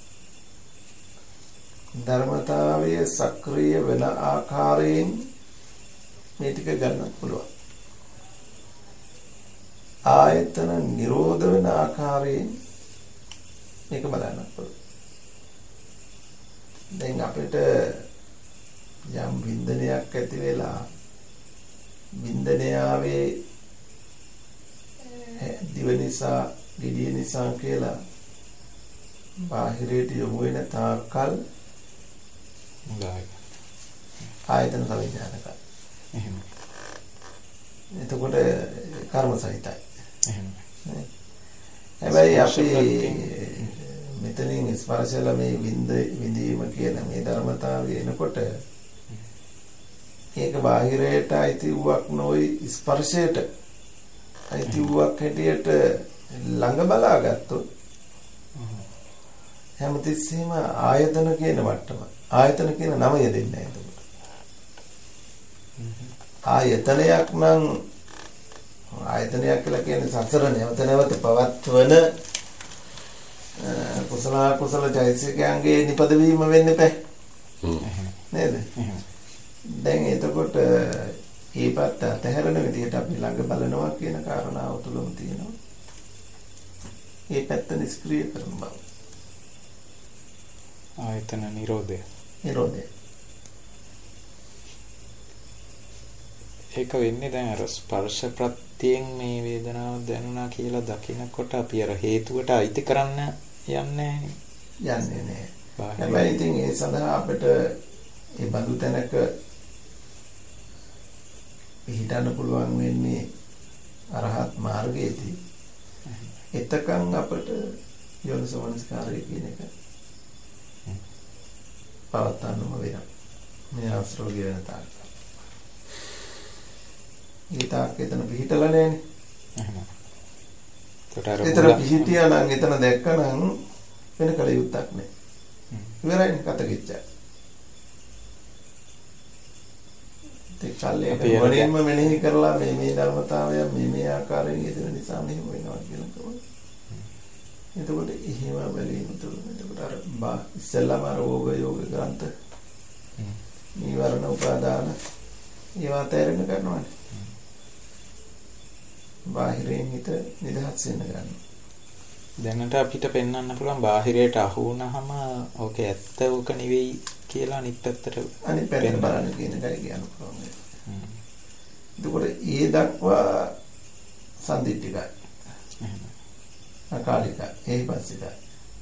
ධර්මතාවය සක්‍රිය වෙන ආකාරයෙන් මේ ටික ගන්න පුළුවන්. ආයතන නිරෝධ වෙන ආකාරයෙන් මේක බලන්න පුළුවන්. දැන් අපිට යම් වින්දනයක් ඇති වෙලා වින්දනයාවේ දිව නිසා, දිඩිය නිසා කියලා බාහිරයට යොමු වෙන තාක්කල් ආයතන සංවිධානකයි. එහෙම. එතකොට කර්ම සහිතයි. එහෙම. හැබැයි අපි මෙතනින් ස්පර්ශල මේ විඳීම කියන මේ ධර්මතාවය එනකොට ඒක බාහිරයට අයිති වූවක් නොයි ස්පර්ශයට අයිති වූවක් හැටියට ළඟ බලාගත්තොත් හැමතිස්සෙම ආයතන කියන මට්ටම ආයතන කියන නම යෙදෙන්නේ නැහැ. ආයතනයක් නම් ආයතනයක් කියලා කියන්නේ සසර නැවත නැවත පවත්වන කුසල චෛතසිකයන්ගේ නිපද වීම වෙන්න එපා. නේද? දැන් එතකොට ඒ පැත්ත අතහැරෙන විදිහට අපි ළඟ බලනවා කියන කාරණාව තුලම තියෙනවා. ඒ පැත්ත නිෂ්ක්‍රීය කරන බව. ආයතන නිරෝධය. ඒක වෙන්නේ දැන් අර ස්පර්ශ ප්‍රත්‍යයෙන් මේ වේදනාව දැනුණා කියලා දකිනකොට අපි අර හේතුවට අයිති කරන්න යන්නේ නැහැ. හැබැයි ඉතින් ඒ සඳහා අපිට ඒ බඳු තැනක හිතන්න පුළුවන් වෙන්නේ අරහත් මාර්ගයේදී. එතකන් අපිට යෝනිසෝමනස්කාරය කියන එක පවත්වන්නම වෙනවා. මේ අවස්ථාව ගෙවන තාක්. ඊටක් එතන පිහිටලා නැහැනේ. එතන පිහිටියා නම් එතන දැක්කනම් වෙන කලියුත්තක් නැහැ. ඉවරයිනේ කත කිච්චා. ඒ කල්ලේ වලින්ම මෙනෙහි කරලා මේ ධර්මතාවය මේ ආකාරයෙන් යෙදෙන නිසා මෙහෙම වෙනවා කියලා තමයි. එතකොට එහෙම බැලීම තුළ එතකොට අර ඉස්සෙල්ලාම අර යෝග ග්‍රන්ථ නීවරණ උපාදාන ඒවා තේරෙන්න ගන්නවානේ. බාහිරින් හිත නිදහස් වෙන්න ගන්නවා. දැනට අපිට පෙන්වන්න පුළුවන් බාහිරයට අහු වුණාම ඕකේ ඇත්ත ඕක නෙවෙයි කියලා අනිත් පැත්තට බලන්න කියන එකයි කියන්න පුළුවන්. එතකොට ඒ දක්වා සම්දිත්තිකයි. අකාලිකයි. ඒහිපස්සිකයි.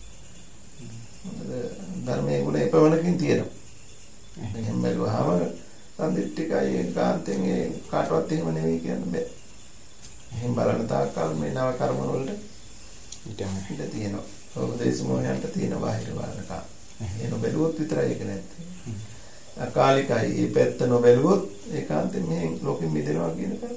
ධර්මයේ ගුණ එපමණකින් තියෙනවා. එහෙම බැලුවාම සම්දිත්තිකයි ඒකාන්තයෙන් ඒ කාටවත් එහෙම නෙවෙයි කියන්න බෑ. එහෙන් බලන තාක්කල් මේ නව කර්ම වලට ඉඳ තියෙනවා. උපදේශ මොහයන්ට තියෙන බාහිර වාරකා. ඒ නොබැලුවොත් විතරයි ඒක නැත්තේ. අකාලිකයි. මේ පැත්ත නොබැලුවොත් ඒකාන්තයෙන් මේ ලෝකෙ මිදෙනවා කියන එක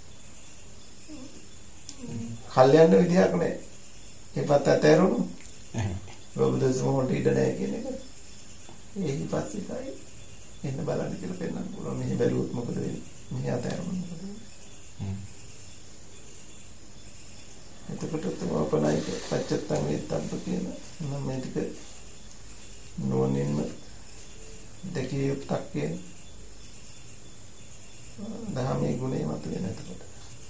කල්යන්න විදියක් නැහැ. ඒ පැත්ත ඇතෑරුණු. උපදේශ මොහොන්ට ඉඳ නැහැ කියන එක. ඒකි පස්සේ එන්න බලන්න කියලා පෙන්නන්න පුළුවන්. මෙහි බැලුවොත් මොකද වෙන්නේ? මෙහි අතෑරුණොත් මොකද වෙන්නේ? එතකොට තමෝපනායික පච්චත්තං වේත්තබ්බ කියන නම් මේ ටික නෝනින්ම දෙකිය යුක්තක් කියන දහමේ ගුණය මත වෙන එතකොට.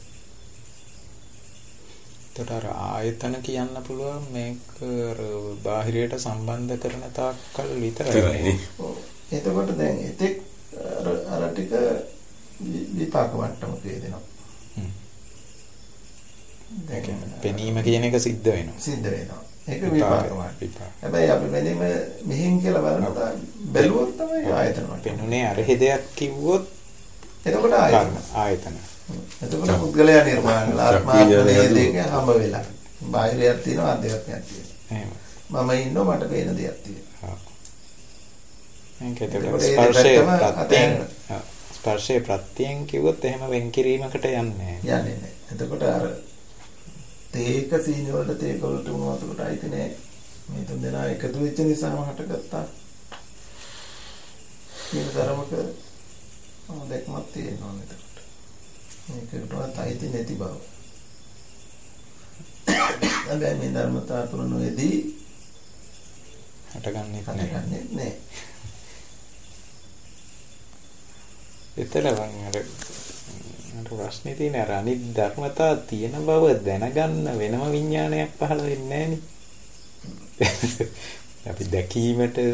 ඒතර ආයතන කියන්න පුළුවන් මේක බාහිරයට සම්බන්ධ කරන තාක්කල් විතරයි. එතකොට දැන් එතෙක් අර ටික විපාක මට්ටමක දෙනවා. පෙනීම කියන එක සිද්ධ වෙනවා. සිද්ධ වෙනවා. ඒක විපාක. හැබැයි අපි මෙහෙන් කියලා බලනවා බැලුවොත් තමයි ආයතන වල. පෙනුනේ අරහෙ දෙයක් කිව්වොත් එතකොට ආයතන. එතකොට පුද්ගලයා නිර්මාණය ආත්මාත්මයේ දෙක හම්බ වෙලා. බාහිරයක් තියෙනවා අධ්‍යාත්මයක් තියෙනවා. එහෙම. මම ඉන්නවා මට පේන දෙයක් තියෙනවා. ස්පර්ශයේ ප්‍රත්‍යයෙන් කිව්වොත් එහෙම වෙන් කිරීමකට යන්නේ නැහැ. එතකොට අර තේක සීන වලට තේක වලට මොනවටද අයිති නැහැ. මේ තුන් දෙනා එකතු වෙච්ච නිසාම හටගත්තා. මේ ධර්මක දෙක්මත් තියෙනවා එතකොට. මේකට අයිති නැති බව. හැබැයි මේ ධර්මතා තුන නොයේදී හටගන්නේ නැහැ. එතන අර ප්‍රශ්නේ තියෙන අර අනිත් ධර්මතා තියෙන බව දැනගන්න වෙනම විඥානයක් පහළ වෙන්නේ නැහනේ. අපි දැකීමට ඒ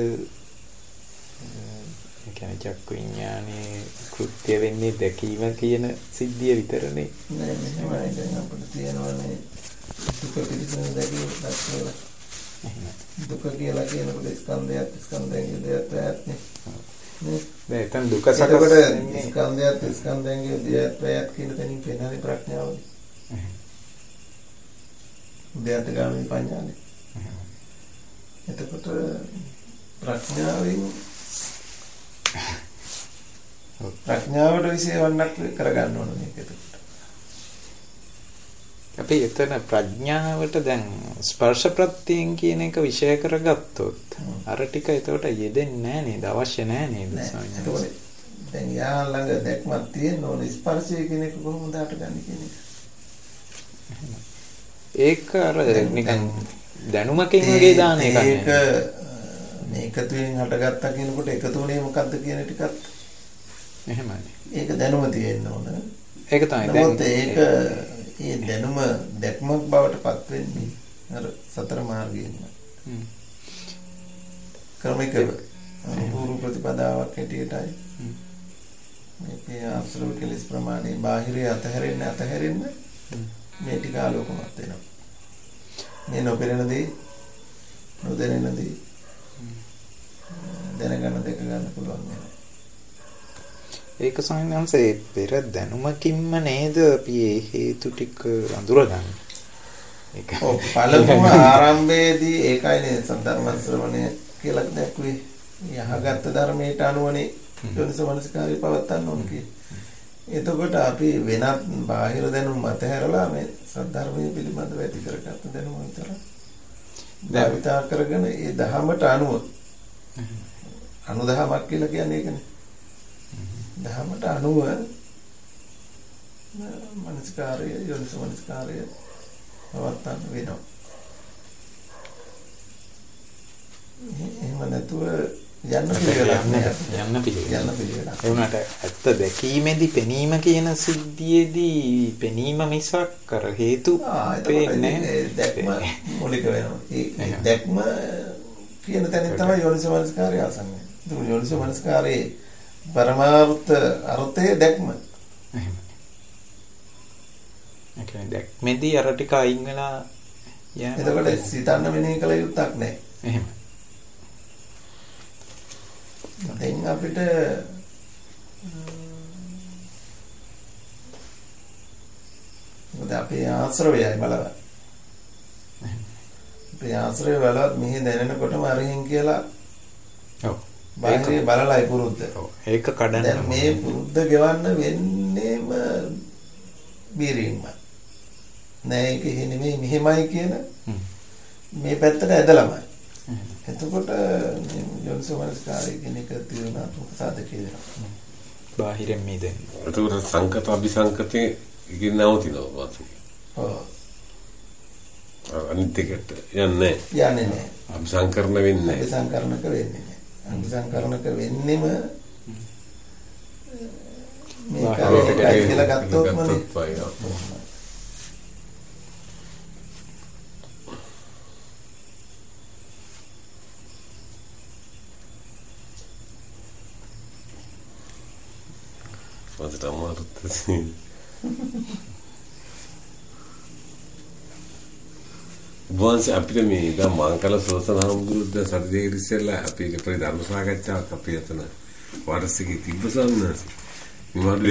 කියන්නේ චක්කු විඥානේ කෘත්‍ය වෙන්නේ දැකීම කියන සිද්ධිය විතරනේ. නෑ මෙහෙමයි දැන් අපිට තියෙනවානේ දුක පිළිබඳ දැකීම දක්වලා. දුක කියලා කියනකොට ස්කන්ධයෙන් දෙයක් ඇත්නේ. දැන් එතන දුක සකකොට ස්කන්ධයන්ගේ දෙයක් කියන තැනින් පෙන්නන්නේ ප්‍රඥාවනේ. උද්‍යත ගාමී පඤ්ඤානේ. එතකොට ප්‍රඥාවෙන් ප්‍රඥාවට විශේෂවන්නක් කරගන්න ඕන මේක එතකොට. අපි එතන ප්‍රඥාවට දැන් ස්පර්ශ ප්‍රත්‍යයෙන් කියන එක විෂය කරගත්තොත් අර ටික එතකොට යෙදෙන්නේ නැහැ නේද? අවශ්‍ය නැහැ නේද? එතකොට දැන් යා ළඟ දැක්මක් තියෙන ඕනේ ස්පර්ශය කියන එක කොහොමද හටගන්නේ කියන එක. ඒක අර නිකන් දැනුමකින් වගේ දාන එකක් නේ. ඒක මේකතුෙන් හටගත්තා කියනකොට එකතුනේ මොකද්ද කියන ටිකත් එහෙමයි. ඒක දැනුම තියෙන්න ඕන. ඒක තමයි දැන් ඒක ඒ දැනුම දැක්මක් බවට පත් වෙන්නේ අර සතර මාර්ගයෙන්ම. ක්‍රමිකව පූර්ව ප්‍රතිපදාවක් හැටියටයි. මේකේ ආශ්‍රව කෙලස් ප්‍රමාණය බාහිරය අතහැරෙන්න මේ ටික ආලෝකමත් වෙනවා. මේ නොපෙනෙන දේ නොදැනෙන දේ දැනගන්න දෙක ගන්න පුළුවන් වෙනවා. ඒක සංඥාන්සේ පෙර දැනුමකින්ම නේද අපි මේ හේතු ටික අඳුරගන්නේ. ඒක ඔව් පළමුව ආරම්භයේදී ඒකයිනේ සද්ධර්ම ශ්‍රවණය කියලා දැක්ුවේ. යහගත් ධර්මයට අනුවනේ යෝනිසමනස්කාරය පවත්වන්න ඕන කියේ. එතකොට අපි වෙනත් බාහිර දැනුම් අතහැරලා මේ සද්ධර්මයේ පිළිබඳව ඇති කරගත්ත දැනුම විතර භාවිතා කරගෙන ඒ දහමට අනුව අනුදහමක් කියලා කියන්නේ ඒකනේ. දහමට අනුව මනස්කාරය යෝනිසමනස්කාරය පවත්වන්න වෙනවා. එහෙම නැතුව යන්න පිළිවෙලක්. ඒ වුණාට ඇත්ත දැකීමේදී පෙනීම කියන සිද්ධියේදී පෙනීම මිසක් කර හේතු පේන්නේ දැක්ම මූලික වෙනවා. ඒ දැක්ම කියන තැනින් තමයි යෝනිසමනස්කාරය ආසන්නේ. ඒක යෝනිසමනස්කාරයේ පරමාර්ථ අර්ථයේ දැක්ම. එහෙමයි. ඒ කියන්නේ දැක්මේදී අර ටික අයින් වෙලා යනවා. එතකොට සිතන්න වෙන්නේ කල යුත්තක් නැහැ. එහෙමයි. දැන් අපිට මොකද අපේ ආශ්‍රවයයි බලවත්. අපේ ආශ්‍රය වලත් මෙහි දැනෙනකොටම අරහින් කියලා ඔව් බාහිරේ බලලයි පුරුද්ද. ඔව් ඒක කඩන්න. දැන් මේ පුරුද්ද ගෙවන්න වෙන්නේම බීරින්ම. නෑ ඒක නෙමෙයි මෙහෙමයි කියන මේ පැත්තට ඇදලාමයි. එතකොට යොන්සෝමනස්කාරය කියන එක තියෙනවා සාධකේ වෙනවා. බාහිරින් මිදෙන්න. ඒකට සංකත අபிසංකතේ ඉගෙන නවතිනවා වාසි. ඔව්. අනිත් එකට යන්නේ නැහැ. අபிසංකරණ වෙන්නේ නැහැ. අபிසංකරණක වෙන්නේ නැහැ. අபிසංකරණක වෙන්නෙම මේ කාර්යයයි කියලා ගත්තොත්ම මට අමාරුත් වන්ස් අපිට මේ මංකල සෝසන හම්බුරුද්ද සතියේ ඉස්සෙල්ලා අපි ධර්ම සාකච්ඡාවක් අපි අතන වර්ෂිකේ තිබ්බ සම්මාස